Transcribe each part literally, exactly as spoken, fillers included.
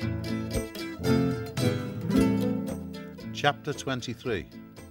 Chapter twenty-three.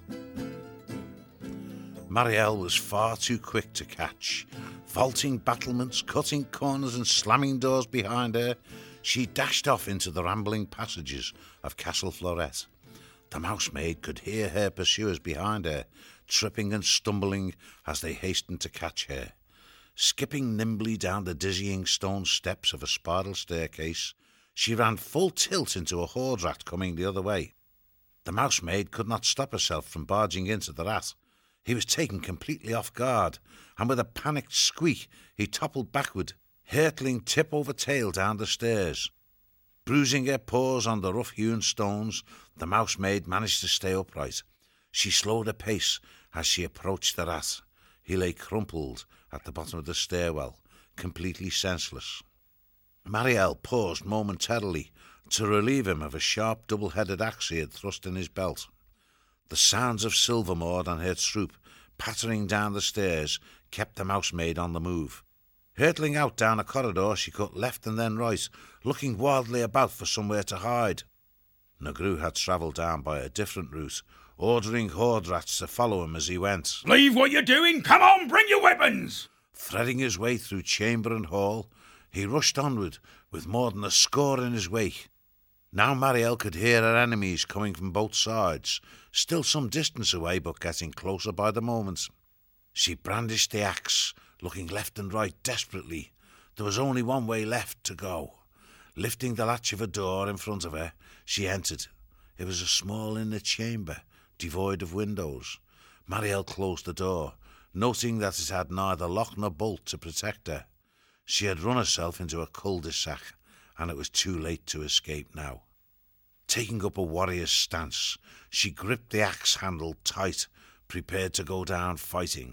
Marielle was far too quick to catch. Vaulting battlements, cutting corners and slamming doors behind her, she dashed off into the rambling passages of Castle Florette. The mousemaid could hear her pursuers behind her, tripping and stumbling as they hastened to catch her. Skipping nimbly down the dizzying stone steps of a spiral staircase, she ran full tilt into a hoard rat coming the other way. The mousemaid could not stop herself from barging into the rat. He was taken completely off guard, and with a panicked squeak, he toppled backward, hurtling tip over tail down the stairs. Bruising her paws on the rough-hewn stones, the mousemaid managed to stay upright. She slowed her pace as she approached the rat. He lay crumpled at the bottom of the stairwell, completely senseless. Marielle paused momentarily to relieve him of a sharp double-headed axe he had thrust in his belt. The sounds of Silvermord and her troop pattering down the stairs kept the mousemaid on the move. Hurtling out down a corridor, she cut left and then right, looking wildly about for somewhere to hide. Negru had travelled down by a different route, ordering hoard rats to follow him as he went. Leave what you're doing! Come on, bring your weapons! Threading his way through chamber and hall, he rushed onward with more than a score in his wake. Now Marielle could hear her enemies coming from both sides, still some distance away but getting closer by the moment. She brandished the axe, looking left and right desperately. There was only one way left to go. Lifting the latch of a door in front of her, she entered. It was a small inner chamber, devoid of windows. Marielle closed the door, noting that it had neither lock nor bolt to protect her. She had run herself into a cul-de-sac, and it was too late to escape now. Taking up a warrior's stance, she gripped the axe handle tight, prepared to go down fighting.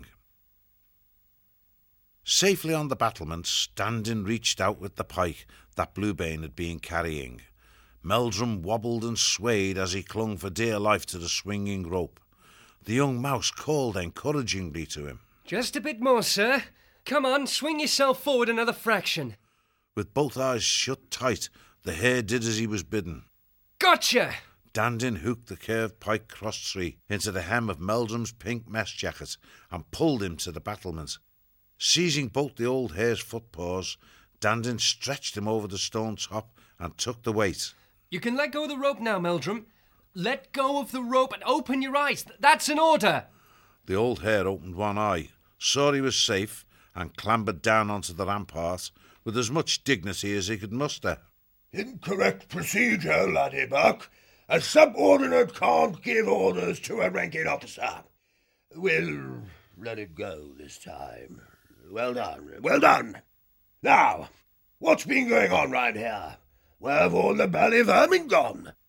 Safely on the battlements, Dandin reached out with the pike that Bluebane had been carrying. Meldrum wobbled and swayed as he clung for dear life to the swinging rope. The young mouse called encouragingly to him. Just a bit more, sir. Come on, swing yourself forward another fraction. With both eyes shut tight, the hare did as he was bidden. Gotcha! Dandin hooked the curved pike cross-tree into the hem of Meldrum's pink mess jacket and pulled him to the battlement. Seizing both the old hare's footpaws, Dandin stretched him over the stone top and took the weight. You can let go of the rope now, Meldrum. Let go of the rope and open your eyes. That's an order. The old hare opened one eye, saw he was safe, and clambered down onto the rampart with as much dignity as he could muster. Incorrect procedure, laddie buck. A subordinate can't give orders to a ranking officer. We'll let it go this time. Well done, well done. Now, what's been going on round here? Where have all the bally vermin gone?